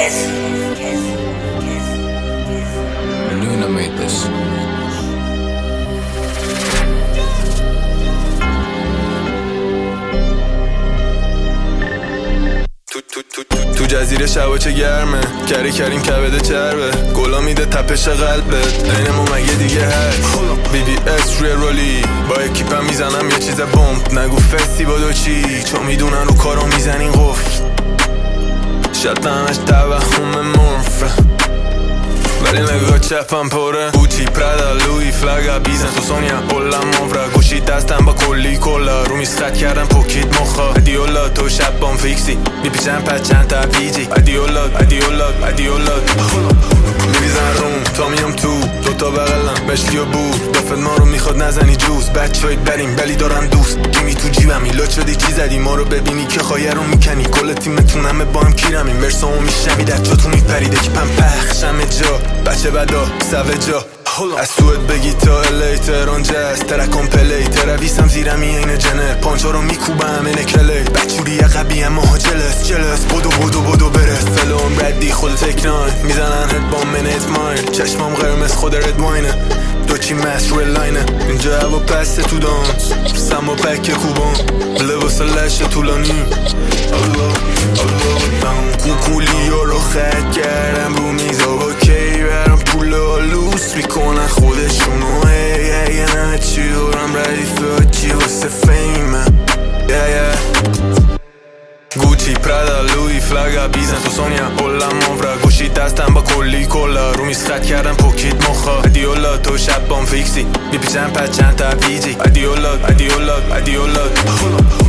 Luna made this. تو جزیره شبا چه گرمه، کری کریم کبده چربه، گلا میده تپش قلبت، بینمون مگه دیگه هست. BBS روی رولی با اکیپم میزنم یه چیز بمب، نگو فستی با دو چی چون میدونن رو کارو میزنین قفل. شاید همش توهم مرفه ولی نگاه چپم پره، بوچی پرادا لوی فلاگا بیزن تو سونیا بولم مفره، گوشی دستم با کلی کلا رو میز خط کردم پوکیت مخا. ادیولا تو شب بام فیکسی میپیچم پس چند تا پیجی، ادیولاد میریزن روم تا میام تو دوتا بغلم مشکی و بود دافت ما رو میخواد نزنی جوز. بچه‌ای بریم ولی دارن دوست گیمی تو جیبم ایلاد شدی چی زدی ما رو ببینی که خواهی رو میکنی. کل تیمتون همه با هم کیرمیم ورسامو میشنمی در جاتون میپریده که پم پخشم جا بچه بدا سوجا از سوئد بگی تا الی تهران جاز ترکم پلی ترویسم زیرمی این جنه پانچا رو میکوبم اینه کلی بچوری عقبی اما ها جلس بودو برس فلوم ردی خود تکنای میزنن هد با منت ماین چشمام قرمز خود رد واینه دو چی مست روی لاینه اینجا هوا پسته تو دانس سم و پک خوبان لباس لشه طولانی کوکولی رو خط کردم رو میزا با کی برم پول آلوس میکنن خودشونو هی همه چی دارم ردیفه چی واسه فیمه گوچی پرادا لوی فلاگا بیزن تو سونیا بولم مفره گوشی دستم با کلی کلا رو میز خط کردم پوکیت مخا. ادیولا تو شب بام فیکسی میپیچم پس چند تا پیجی ادیولاد